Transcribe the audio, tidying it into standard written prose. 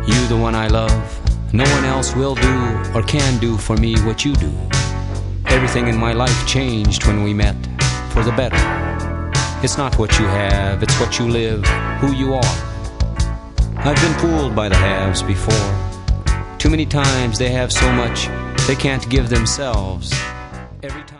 You, the one I love. No one else will do or can do for me what you do. Everything in my life changed when we met, for the better. It's not what you have, it's what you live, who you are. I've been fooled by the haves before. Too many times they have so much they can't give themselves. Every time